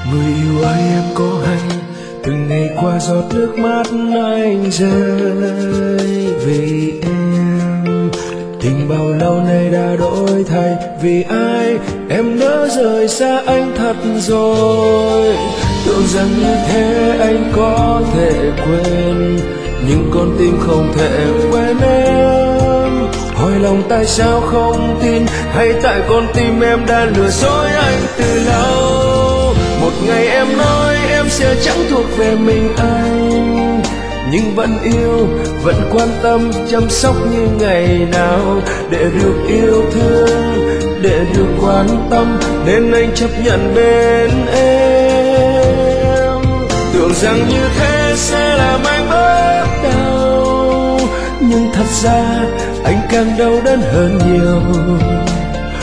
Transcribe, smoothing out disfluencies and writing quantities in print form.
Người yêu ơi em có hay từng ngày qua giọt nước mắt anh rơi vì em. Tình bao lâu nay đã đổi thay, vì ai em nỡ rời xa anh thật rồi. Tưởng rằng như thế anh có thể quên, nhưng con tim không thể quên em. Hỏi lòng tại sao không tin, hay tại con tim em đã lừa dối anh từ lâu. Một ngày em nói em sẽ chẳng thuộc về mình anh, nhưng vẫn yêu, vẫn quan tâm, chăm sóc như ngày nào. Để được yêu thương, để được quan tâm, nên anh chấp nhận bên em. Tưởng rằng như thế sẽ làm anh bớt đau, nhưng thật ra anh càng đau đớn hơn nhiều.